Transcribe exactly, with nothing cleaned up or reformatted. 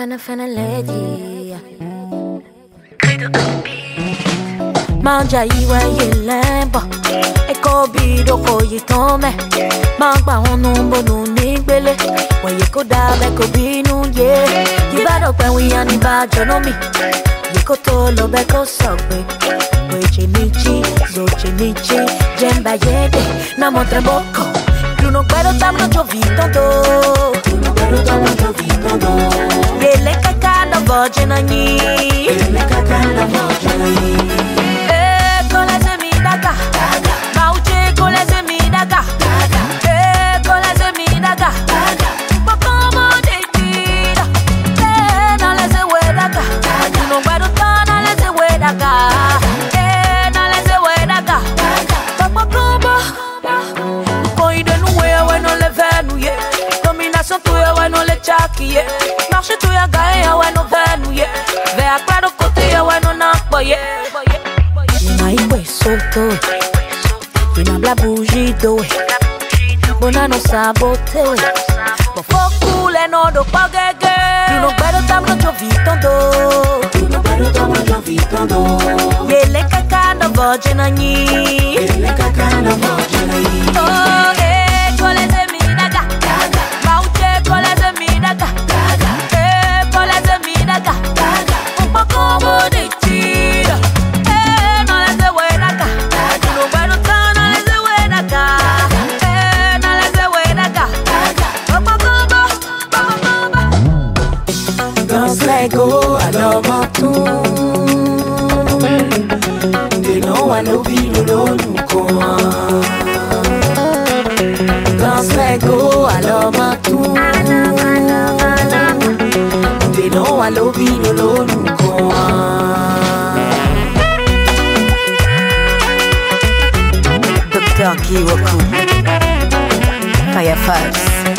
finna finna lady. Manja iwe yelemba eko bido ko yitome magba onu mbonu nigbele waye ko da be ko binu ye ibado pe wi ani ba jono mi ye ko to lo be ko sogbe we chenichi zo chenichi jemba yede na montre bocco tu no puedo tamno giovito do tu no puedo tamno giovito do ye le cacana vogena ni ye le cacana vogena ni con la semitaca, mauche con la semitaca, eh con la semitaca, poco de tira, eh no le se huedaca, no puedo tan le se huedaca, eh no le se huedaca, poco como, coi de nueve bueno le venuye, dominación tuya bueno le chaquie, marche tuya gaia bueno venuye, vea claro cotia bueno na boye. Mai pues solto, y no habla bugido, bona no sabote, po focule no do pagege, tu no pero tamno giovito do, tu no pero tamno giovito do, ye le cacana vogena ni, ye le cacana vogena ni, oh eh con le seminaga, mauche con le seminaga, eh con le seminaga, un po' como de tira. Let go, I love my tune. They know I know people don't go on. Just let go, I love my tune. They know I love people don't go on. Doctor Kiwaku, Fire First.